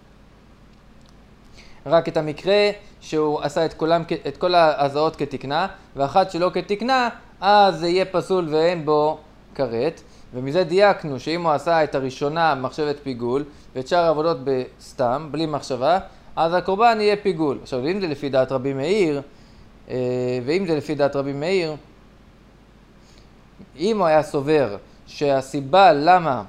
רק את המקרה שהוא עשה את, כולם, את כל ההזעות כתקנה, ואחת שלא כתקנה, אז זה יהיה פסול ואין בו כרת. ומזה דייקנו שאם הוא עשה את הראשונה מחשבת פיגול, ואת שאר העבודות בסתם, בלי מחשבה, אז הקורבן יהיה פיגול. עכשיו, אם זה לפי דעת רבי מאיר, ואם זה לפי דעת רבי מאיר, אם הוא היה סובר שהסיבה למה,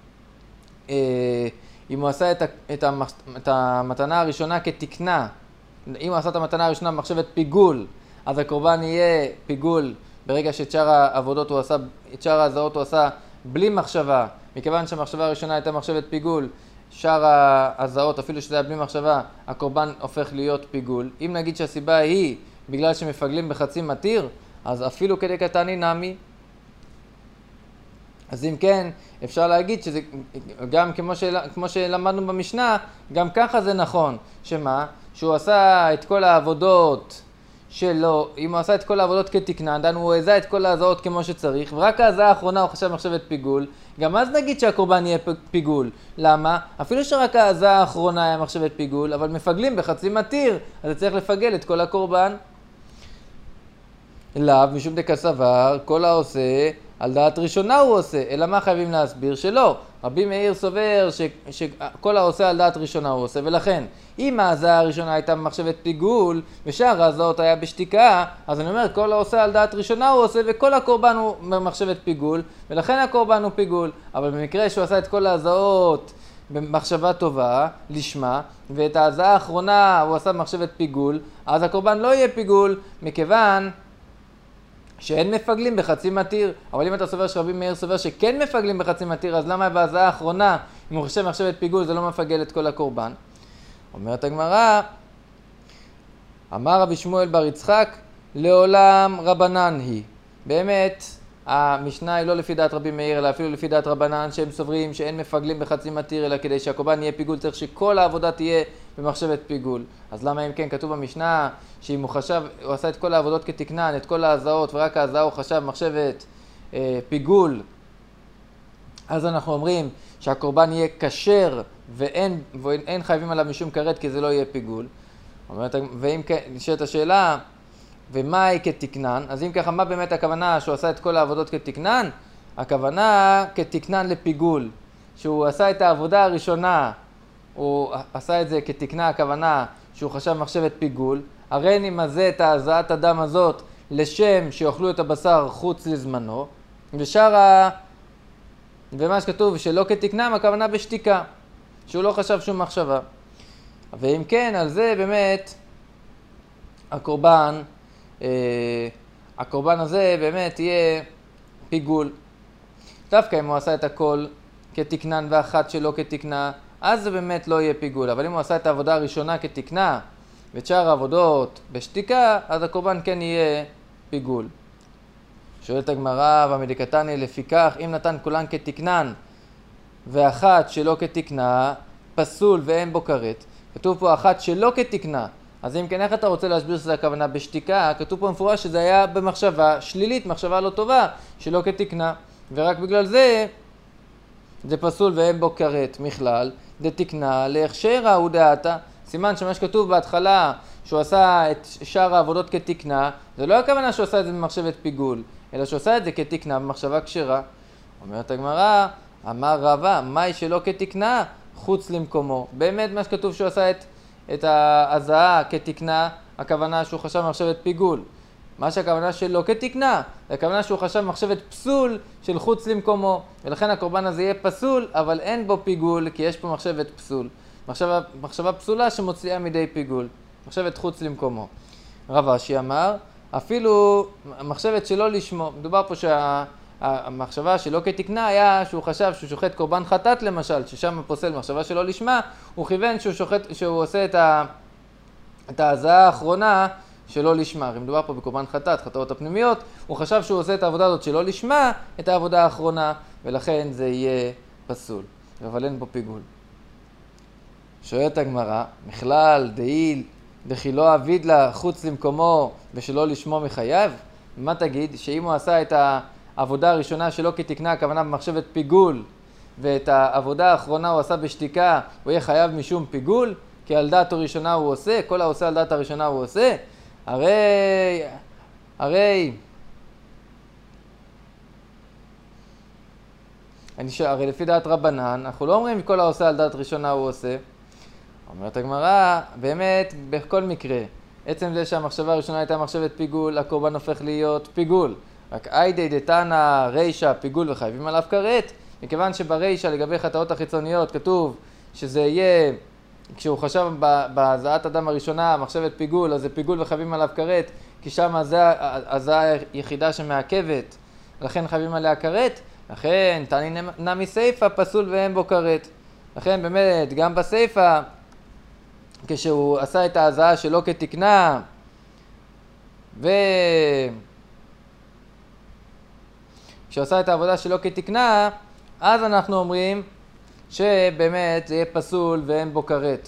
אם הוא עשה את, את, המח, את המתנה הראשונה כתקנה, אם הוא עשה את המתנה הראשונה במחשבת פיגול, אז הקורבן יהיה פיגול ברגע שאת שאר העבודות הוא עשה, את שאר ההזעות הוא עשה בלי מחשבה, מכיוון שהמחשבה הראשונה הייתה מחשבת פיגול, שאר ההזעות, אפילו שזה היה בלי מחשבה, הקורבן הופך להיות פיגול. אם נגיד שהסיבה היא בגלל שמפגלים בחצי מתיר, אז אפילו כדי קטני נמי. אז אם כן, אפשר להגיד שזה גם כמו, של, כמו שלמדנו במשנה, גם ככה זה נכון. שמה? שהוא עשה את כל העבודות שלו, אם הוא עשה את כל העבודות כתקנה, דנו הוא עזה את כל ההזעות כמו שצריך, ורק ההזעה האחרונה הוא חשב מחשבת פיגול, גם אז נגיד שהקורבן יהיה פיגול. למה? אפילו שרק ההזעה האחרונה היה מחשבת פיגול, אבל מפגלים בחצי מתיר, אז זה צריך לפגל את כל הקורבן. לאו, משום דקסבר, כל העושה, על דעת ראשונה הוא עושה, אלא מה חייבים להסביר? שלא. רבי מאיר סובר ש, שכל העושה על דעת ראשונה הוא עושה, ולכן, אם ההזעה הראשונה הייתה במחשבת פיגול, ושאר ההזעות היה בשתיקה, אז אני אומר, כל העושה על דעת ראשונה הוא עושה, וכל הקורבן הוא במחשבת פיגול, ולכן הקורבן הוא פיגול. אבל במקרה שהוא עשה את כל ההזעות במחשבה טובה, לשמה, ואת ההזעה האחרונה הוא עשה במחשבת פיגול, אז הקורבן לא יהיה פיגול, מכיוון שאין מפגלים בחצי מתיר. אבל אם אתה סובר שרבי מאיר סובר שכן מפגלים בחצי מתיר, אז למה בהזעה האחרונה, אם הוא חושב מחשבת פיגול, זה לא מפגל את כל הקורבן? אומרת הגמרא, אמר רבי שמואל בר יצחק, לעולם רבנן היא. באמת, המשנה היא לא לפי דעת רבי מאיר, אלא אפילו לפי דעת רבנן, שהם סוברים שאין מפגלים בחצי מתיר, אלא כדי שהקורבן יהיה פיגול, צריך שכל העבודה תהיה במחשבת פיגול. אז למה אם כן כתוב במשנה, שאם הוא חשב, הוא עשה את כל העבודות כתקנן, את כל ההזעות, ורק ההזעה הוא חשב מחשבת אה, פיגול, אז אנחנו אומרים שהקורבן יהיה כשר, ואין, ואין חייבים עליו משום כרת, כי זה לא יהיה פיגול. אומרת, ואם כן, נשאלת השאלה, ומה היא כתקנן? אז אם ככה, מה באמת הכוונה שהוא עשה את כל העבודות כתקנן? הכוונה כתקנן לפיגול. שהוא עשה את העבודה הראשונה, הוא עשה את זה כתקנה, הכוונה שהוא חשב מחשבת פיגול. הרי נמזה את ההזעת הדם הזאת לשם שיאכלו את הבשר חוץ לזמנו. ושאר ה... ומה שכתוב שלא כתקנם, הכוונה בשתיקה. שהוא לא חשב שום מחשבה. ואם כן, על זה באמת הקורבן, אה, הקורבן הזה באמת יהיה פיגול. דווקא אם הוא עשה את הכל כתקנן ואחת שלא כתקנה, אז זה באמת לא יהיה פיגול. אבל אם הוא עשה את העבודה הראשונה כתקנה, ואת שאר העבודות בשתיקה, אז הקורבן כן יהיה פיגול. שואלת הגמרא, והמדיקתני לפיכך, אם נתן כולן כתקנן, ואחת שלא כתקנה, פסול ואין בו כרת. כתוב פה אחת שלא כתקנה. אז אם כן, איך אתה רוצה להסביר שזה הכוונה בשתיקה? כתוב פה מפורש שזה היה במחשבה שלילית, מחשבה לא טובה, שלא כתקנה. ורק בגלל זה, זה פסול ואין בו כרת מכלל, דתקנה להכשרה הוא דעתה. סימן שמה שכתוב בהתחלה, שהוא עשה את שאר העבודות כתקנה, זה לא הכוונה שהוא עשה את זה במחשבת פיגול, אלא שהוא עשה את זה כתקנה במחשבה כשרה. אומרת הגמרא, אמר רבא, מהי שלא כתקנה? חוץ למקומו. באמת מה שכתוב שהוא עשה את, את ההזעה כתקנה, הכוונה שהוא חשב מחשבת פיגול. מה שהכוונה שלא כתקנה, זה הכוונה שהוא חשב מחשבת פסול של חוץ למקומו. ולכן הקורבן הזה יהיה פסול, אבל אין בו פיגול, כי יש פה מחשבת פסול. מחשבה, מחשבה פסולה שמוציאה מדי פיגול. מחשבת חוץ למקומו. רב אשי אמר, אפילו מחשבת שלא לשמו, מדובר פה שהמחשבה שלא כתקנה היה שהוא חשב שהוא שוחט קורבן חטאת למשל, ששם פוסל מחשבה שלא לשמה, הוא כיוון שהוא, שוחט, שהוא עושה את, ה, את ההזעה האחרונה שלא לשמה. הרי מדובר פה בקורבן חטאת, חטאות הפנימיות, הוא חשב שהוא עושה את העבודה הזאת שלא לשמה, את העבודה האחרונה, ולכן זה יהיה פסול. אבל אין בו פיגול. שואלת הגמרא, מכלל, דעיל, דכי לא אביד לה חוץ למקומו ושלא לשמו מחייב? מה תגיד? שאם הוא עשה את העבודה הראשונה שלא כתקנה, הכוונה במחשבת פיגול, ואת העבודה האחרונה הוא עשה בשתיקה, הוא יהיה חייב משום פיגול? כי על דעת הראשונה הוא עושה, כל העושה על דעת הראשונה הוא עושה? הרי, הרי, אני ש... הרי לפי דעת רבנן, אנחנו לא אומרים כל העושה על דעת ראשונה הוא עושה. אומרת הגמרא, באמת, בכל מקרה, עצם זה שהמחשבה הראשונה הייתה מחשבת פיגול, הקורבן הופך להיות פיגול. רק איידי דתנא רישא פיגול וחייבים עליו כרת, מכיוון שברישא לגבי חטאות החיצוניות כתוב שזה יהיה, כשהוא חשב בהזעת אדם הראשונה, מחשבת פיגול, אז זה פיגול וחייבים עליו כרת, כי שם זה ההזעה היחידה שמעכבת, לכן חייבים עליה כרת. לכן, תני נמי סייפא פסול ואין בו כרת. לכן באמת, גם בסייפא, כשהוא עשה את ההזעה שלא כתקנה, ו... כשהוא עשה את העבודה שלא כתקנה, אז אנחנו אומרים שבאמת זה יהיה פסול ואין בו כרת.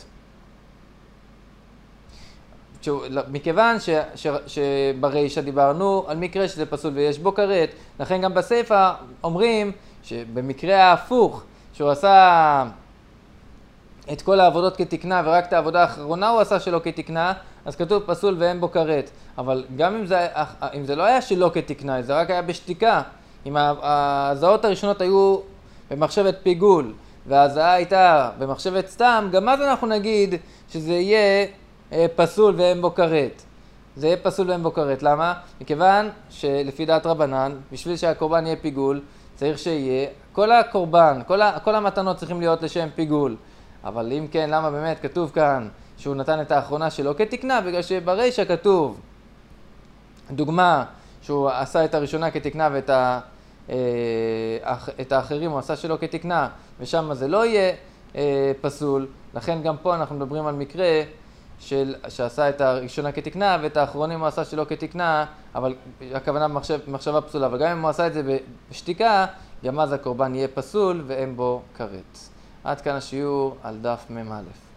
מכיוון ש... ש... שברישא דיברנו על מקרה שזה פסול ויש בו כרת, לכן גם בסייפא אומרים שבמקרה ההפוך, שהוא עשה את כל העבודות כתקנה ורק את העבודה האחרונה הוא עשה שלא כתקנה, אז כתוב פסול ואין בו כרת. אבל גם אם זה, אם זה לא היה שלא כתקנה, זה רק היה בשתיקה, אם ההזעות הראשונות היו במחשבת פיגול וההזעה הייתה במחשבת סתם, גם אז אנחנו נגיד שזה יהיה פסול ואין בו כרת. זה יהיה פסול ואין בו כרת. למה? מכיוון שלפי דעת רבנן, בשביל שהקורבן יהיה פיגול, צריך שיהיה, כל הקורבן, כל, ה, כל המתנות צריכים להיות לשם פיגול. אבל אם כן, למה באמת כתוב כאן שהוא נתן את האחרונה שלו כתקנה? בגלל שברישא כתוב, דוגמה, שהוא עשה את הראשונה כתקנה ואת ה, אה, את האחרים הוא עשה שלו כתקנה, ושם זה לא יהיה אה, פסול. לכן גם פה אנחנו מדברים על מקרה של, שעשה את הראשונה כתקנה ואת האחרונים הוא עשה שלא כתקנה, אבל הכוונה במחשב, במחשבה פסולה. אבל גם אם הוא עשה את זה בשתיקה, גם אז הקורבן יהיה פסול ואין בו כרת. עד כאן השיעור על דף מ"א.